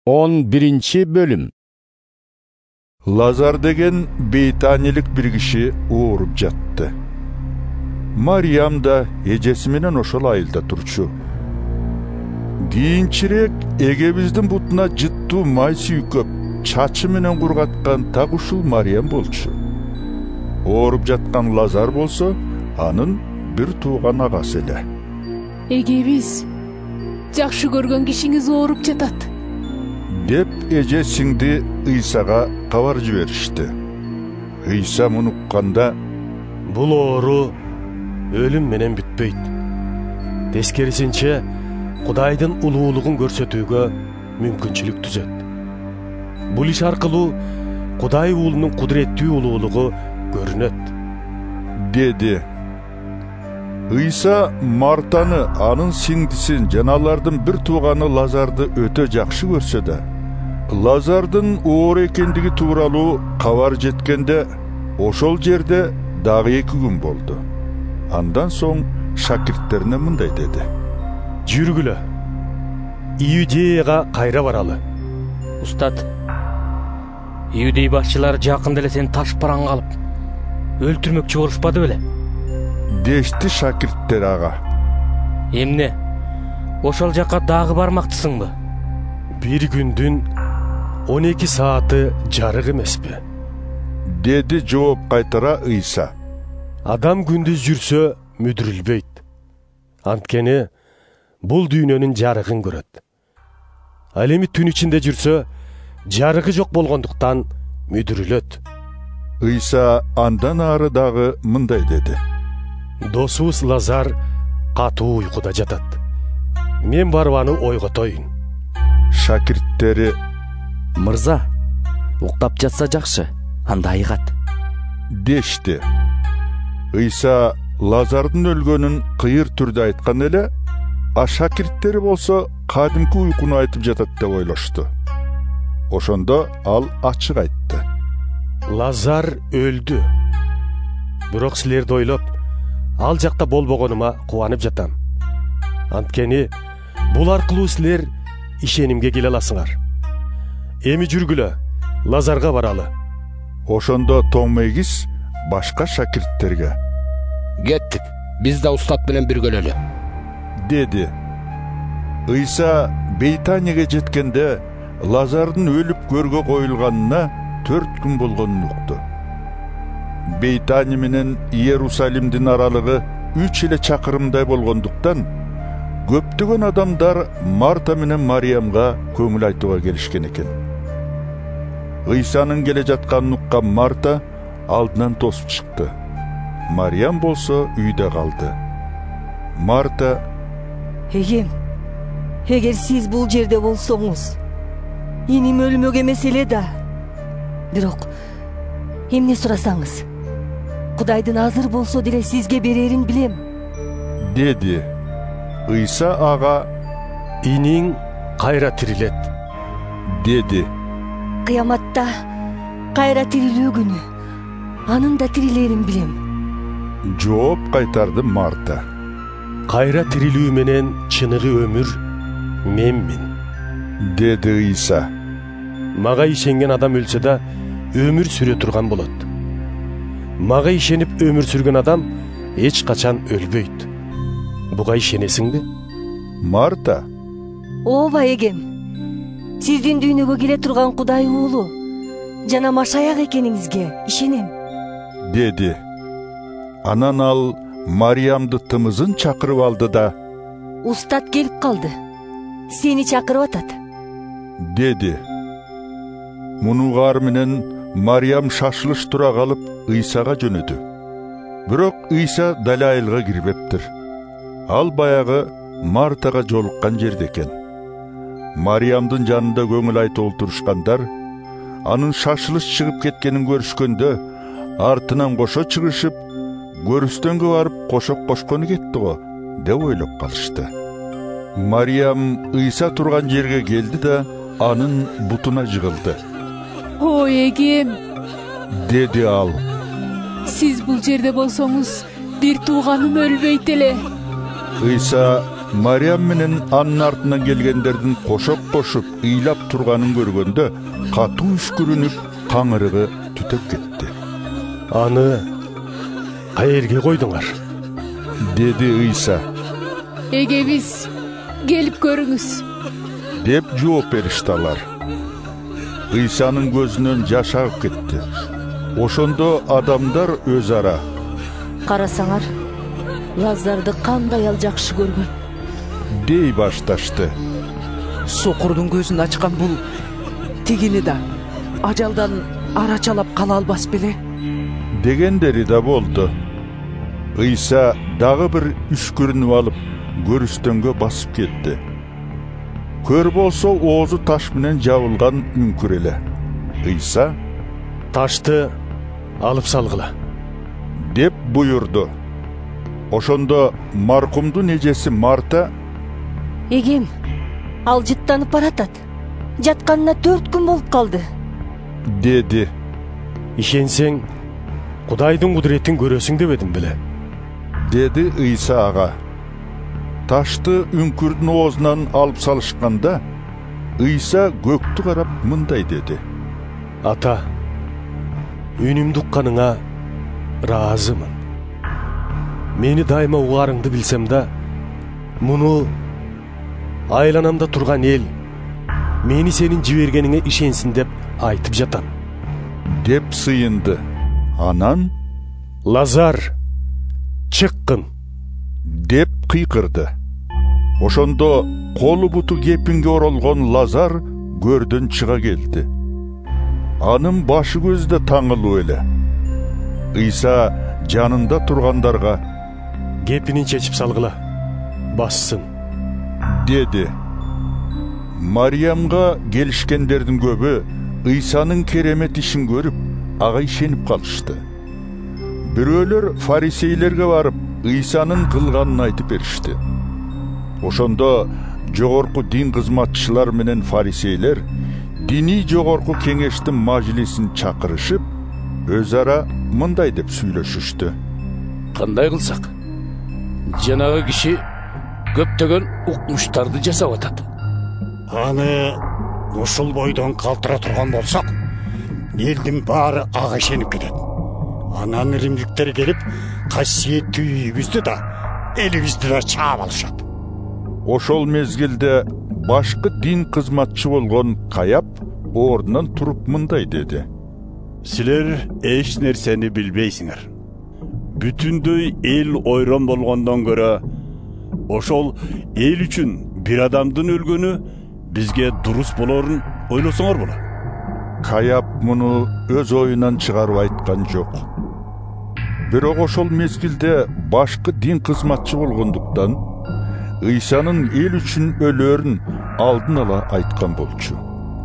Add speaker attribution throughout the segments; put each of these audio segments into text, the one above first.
Speaker 1: 11 bölüm.
Speaker 2: Lazar деген Beytanilik bir kişi uğurup jattı. Maryam da ejesi menen oşol ayılda turчу. Kийинчерээк эгебиздин бутуна жыттуу май сүйкөп, чачы менен кургаткан так ушул Маryam болчу. Ооруп жаткан Лазар болсо, анын бир тууган агасы эле.
Speaker 3: Эгебиз, жакшы көргөн кишиңиз ооруп жатат
Speaker 2: деп эже сиңди Ыйсага кабар жиберишти. Ыйса муну укканда,
Speaker 4: бул оору өлүм менен бүтпөйт. Тескерисинче, Кудайдын улуулугун көрсөтүүгө мүмкүнчүлүк түзөт. Бул иш аркылуу Кудай уулунун кудуреттүү улуулугу көрүнөт,
Speaker 2: деди. Ыйса Мартаны, анын сиңдисин жана алардын бир тууганы Лазарды өтө жакшы көрсө да, Лазардын оору экендиги тууралуу кабар жеткенде, ошол жерде дагы 2 күн болду. Андан соң шакирттерине мындай деди:
Speaker 4: жүргүлө, Иудеяга кайра баралы.
Speaker 5: Устат, Иудей башчылары жакында эле сени таш параңга алып, өлтүрмөкчү болушпады беле?
Speaker 2: Дешти шакирттер ага.
Speaker 5: Эмне? Ошол жакка дагы бармактысыңбы?
Speaker 4: Бир күндүн 12 сааты жарык эмеспи?
Speaker 2: Деди жооп кайтара Ыйса.
Speaker 4: Адам күндүз жүрсө мүдүрүлбөйт. Анткени бул дүйнөнүн жарыгын көрөт. Ал эми түн ичинде жүрсө, жарыгы жок болгондуктан мүдүрүлөт.
Speaker 2: Ыйса андан ары дагы мындай деди:
Speaker 4: досубуз Лазар катуу уйкуда жатат. Мен барып аны ойготоюн.
Speaker 2: Шакирттери:
Speaker 6: мырза, уктап жатса жакшы, анда айгат,
Speaker 2: дешти. Ыйса Лазардын өлгөнүн кыйыр түрдө айткан эле, а шакирттери болсо кадимки уйкуну айтып жатат деп ойлошту. Ошондо ал ачык айтты:
Speaker 4: Лазар өлдү. Бирок силерди ойлоп, ал жакта болбогонума кубанып жатам. Анткени бул аркылуу силер ишенимге келе аласыңар. Эми жүргүлө, Лазарга баралы.
Speaker 2: Ошондо Томегис башка шакирттерге:
Speaker 1: Кеттик, биз да устат менен биргөлөлү,
Speaker 2: деди. Ыйса Бейтанияга жеткенде, Лазардын өлүп көргө коюлганына 4 күн болгонун укту. Бейтания менен Иерусалимдин аралыгы 3 эле чакырымдай болгондуктан, көптөгөн адамдар Марта менен Мариямга көңүл айтууга келишкен экен. Ыйсанын келе жатканын уккан Марта алдынан тосуп чыкты. Мариям болсо үйдө калды. Марта:
Speaker 7: Эгем, эгер сиз бул жерде болсоңуз, иним өлмөк эмес эле да. Бирок эмне сурасаңыз, Кудайдын азыр болсо деле сизге берерин билем,
Speaker 2: деди. Ыйса ага:
Speaker 4: иниң кайра тирилет,
Speaker 2: деди.
Speaker 7: Кыяматта кайра тирилүү күнү, анын да тирилерин билем,
Speaker 2: жооп кайтарды Марта.
Speaker 4: кайра тирилүү менен чыныгы өмүр менмин,
Speaker 2: деди Ыйса.
Speaker 4: Мага ишенген адам өлсө да өмүр сүрө турган болот. Мага ишенип өмүр сүргөн адам эч качан өлбөйт. Буга ишенесиңби?
Speaker 2: Марта:
Speaker 7: ооба эгем, сиздин дүйнөгө келе турган Кудай уулу жана Машаяк экениңизге ишенем,
Speaker 2: деди. Анан ал Мариямды тымызын чакырып алды да:
Speaker 7: устат келип калды, сени чакырып атат,
Speaker 2: деди. Мунугар менен Мариям шашылыш тура калып Ыйсага жөнөдү. Бирок Ыйса дал айылга кирбептир. Ал баягы Мартага жолуккан жерде экен. Мариямдын жанында көңүл айтып олтурушкандар анын шашылыш чыгып кеткенин көрүшкөндө, артынан кошо чыгышып, көрүстөнгө барып кошок кошкону кетти го деп ойлоп калышты. Мариям Ыйса турган жерге келди да анын бутуна жыгылды.
Speaker 3: Ой эгем,
Speaker 2: деди ал.
Speaker 3: Сиз бул жерде болсоңуз, бир тууганым өлбөйт эле.
Speaker 2: Ыйса Мариям менен анын артынан келгендердин кошоп ыйлап турганын көргөндө катуу үшкүрүнүп каңырыгы түтөп кетти.
Speaker 4: Аны каерге койдуңар?
Speaker 2: Деди Ыйса.
Speaker 3: Эгебиз, келип көрүңүз.
Speaker 2: Деп жооп беришти алар. Ыйсанын көзүнөн жаш агып кетти. Ошондо адамдар өз ара:
Speaker 7: Карасаңар, Лазарды кандай ал жакшы көргөн
Speaker 2: дей башташты.
Speaker 8: Сокурдун көзүн ачкан бул тигини да ажалдан арачалап кала албас беле
Speaker 2: дегендери да болду. Ыйса дагы бир үшкүрүнүп алып көрүстөнгө басып кетти. Көр болсо оозу таш менен жабылган үңкүр эле. Ыйса:
Speaker 4: Ташты алып салгыла
Speaker 2: деп буйурду. Ошондо маркумдун эжеси Марта:
Speaker 7: Эгем, ал жыттанып баратат. Жатканына 4 күн болуп калды.
Speaker 2: Деди.
Speaker 4: Ишенсең, Кудайдын кудуретін көрөсүң деп едим беле.
Speaker 2: Деди Ыйса ага. Ташты үңкүрдүн оозунан алып салышканда, Ыйса көктү карап мындай деди:
Speaker 4: Ата, үнүмдү укканыңа ыраазымын. Мени дайыма угарыңды билсем да, муну айланамда турган эл мени сенин жибергениңе ишенсин деп айтып жатам.
Speaker 2: Деп сыйынды. Анан:
Speaker 4: Лазар, чыккын
Speaker 2: деп кыйкырды. Ошондо колу буту кепинге оролгон Лазар көрдөн чыга келди. Анын башы көзү да таңылуу эле. Ыйса жанында тургандарга:
Speaker 4: Кепинин чечип салгыла, бассын
Speaker 2: деди. Мариямга келишкендердин көбү Ыйсанын керемет ишин көрүп, ага ишенип калышты. Бирөөлөр фарисейлерге барып, Ыйсанын кылганын айтып беришти. Ошондо жогорку дин кызматчылар менен фарисейлер диний жогорку кеңештин мажлисин чакырышып, өз ара мындай деп сүйлөшүштү:
Speaker 1: Кандай кылсак? Жанагы киши көптөгөн укмуштарды жасап атат.
Speaker 9: Аны ушул бойдон калтыра турган болсок, элдин баары ага ишенип кетет. Анан римдиктер келип, касиеттүү үйүбүздү да, элибизди да чаап алышат.
Speaker 2: Ошол мезгилде башкы дин кызматчы болгон Каяп ордунан туруп мындай деди:
Speaker 10: Силер эч нерсени билбейсиңер. Бүтүндөй эл ойрон болгондон көрө, ошол эл үчүн бир адамдын өлгөнү бизге дурус болорун ойлосоңор болот.
Speaker 2: Каяп муну өз оюнан чыгарып айткан жок. Бирок ошол мезгилде башкы дин кызматчы болгондуктан Ыйсанын эл үчүн өлөрүн алдын ала айткан болчу.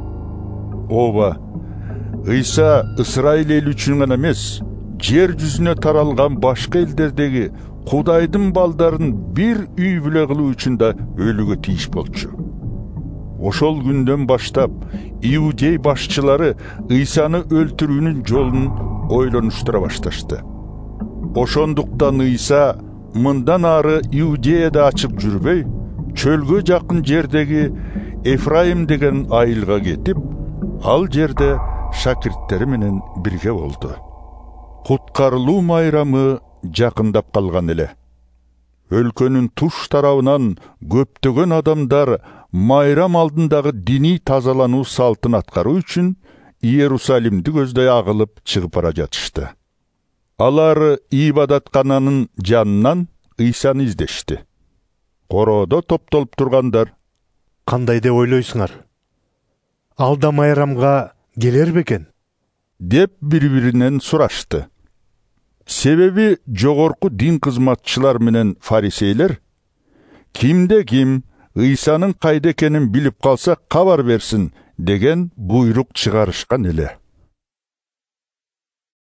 Speaker 2: Ооба, Ыйса Исраил эл үчүн гана эмес, жер жүзүнө таралган башка элдердеги Кудайдын балдарын бир үй бүлө кылуу үчүн да өлүгө тийиш болчу. Ошол күндөн баштап иудей башчылары Ыйсаны өлтүрүүнүн жолун ойлонуштура башташты. Ошондуктан Ыйса мындан ары Иудеяда ачып жүрбөй, чөлгө жакын жердеги Эфраим деген айылга кетип, ал жерде шакирттери менен бирге болду. Куткарылуу майрамы жакындап калган эле. Өлкөнүн туш тарабынан көптөгөн адамдар майрам алдындагы диний тазалануу салтын аткаруу үчүн Иерусалимди көздөй агылып чыгып бара жатышты. Алар ибадаткананын жанынан Ыйсаны издешти. Короодо топтолуп тургандар:
Speaker 11: Кандай деп ойлойсуңар? Алда майрамга келер бекен?
Speaker 2: Деп бири-биринен сурашты. Себеби жогорку дин кызматчылар менен фарисейлер кимде ким Ыйсанын кайда экенин билип калса кабар берсин деген буйрук чыгарышкан эле.